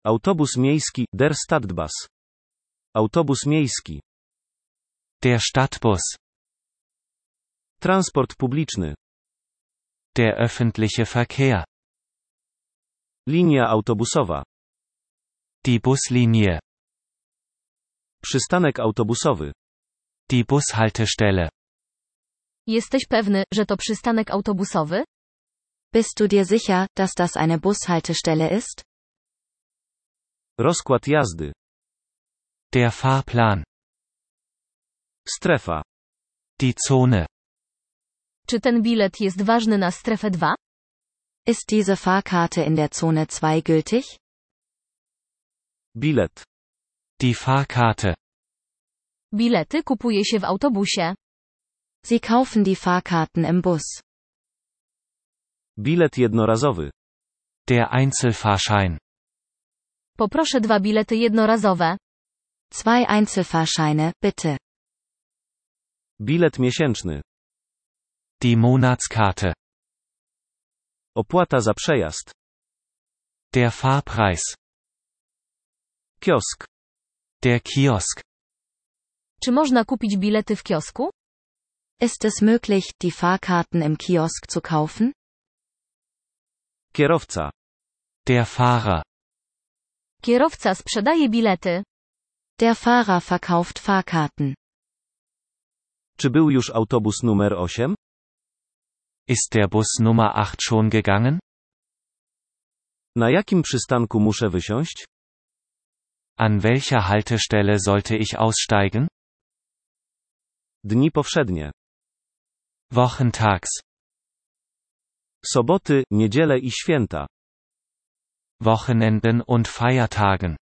Autobus miejski, der Stadtbus. Autobus miejski. Der Stadtbus. Transport publiczny. Der öffentliche Verkehr. Linia autobusowa. Die Buslinie. Przystanek autobusowy. Die Bushaltestelle. Jesteś pewny, że to przystanek autobusowy? Bist du dir sicher, dass das eine Bushaltestelle ist? Rozkład jazdy. Der Fahrplan. Strefa. Die Zone. Czy ten bilet jest ważny na strefę 2? Ist diese Fahrkarte in der Zone 2 gültig? Bilet. Die Fahrkarte. Bilety kupuje się w autobusie. Sie kaufen die Fahrkarten im Bus. Bilet jednorazowy. Der Einzelfahrschein. Poproszę 2 bilety jednorazowe. 2 Einzelfahrscheine, bitte. Bilet miesięczny. Die Monatskarte. Opłata za przejazd. Der Fahrpreis. Kiosk. Der Kiosk. Czy można kupić bilety w kiosku? Ist es möglich, die Fahrkarten im Kiosk zu kaufen? Kierowca. Der Fahrer. Kierowca sprzedaje bilety. Der Fahrer verkauft Fahrkarten. Czy był już autobus numer 8? Ist der Bus Nummer 8 schon gegangen? Na jakim przystanku muszę wysiąść? An welcher Haltestelle sollte ich aussteigen? Dni powszednie. Wochentags. Soboty, niedziele i święta. Wochenenden und Feiertagen.